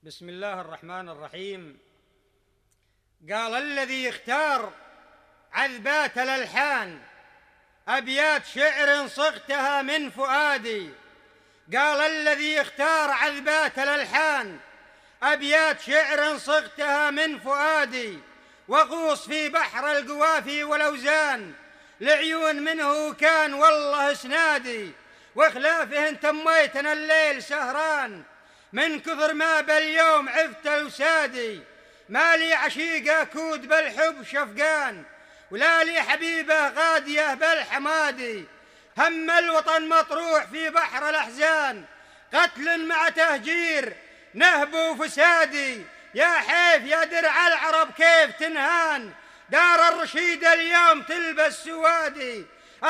بسم الله الرحمن الرحيم. قال الذي اختار عذبات الألحان أبيات شعر صغتها من فؤادي. قال الذي اختار عذبات الألحان أبيات شعر صغتها من فؤادي، وغوص في بحر القوافي والأوزان لعيون منه كان والله اسنادي، وخلافه تميتنا الليل سهران من كثر ما باليوم عفت وسادي. ما لي عشيقة كود بالحب شفقان، ولا لي حبيبة غادية بالحمادي. هم الوطن مطروح في بحر الأحزان، قتل مع تهجير نهب وفسادي. يا حيف يا درع العرب كيف تنهان، دار الرشيد اليوم تلبس سوادي.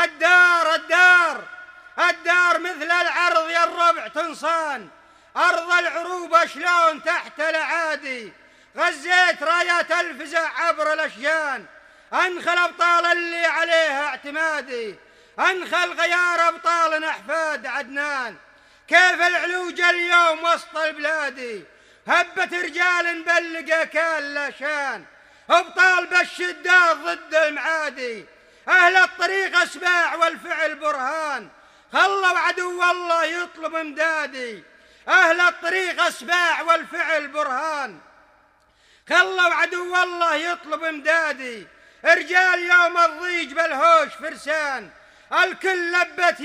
الدار مثل العرض يا الربع تنصان، أرض العروبة شلون تحت الأعادي. غزيت رايات الفزع عبر الأشجان، أنخل أبطال اللي عليها اعتمادي، أنخل غيار أبطال أحفاد عدنان. كيف العلوج اليوم وسط البلادي، هبة رجال بلقى كان لا شان، أبطال بالشدات ضد المعادي. أهل الطريق أسباع والفعل برهان، خلوا عدو الله يطلب امدادي. أهل الطريق أسباع والفعل برهان، خلوا عدو الله يطلب امدادي. رجال يوم الضيج بالهوش فرسان، الكل لبت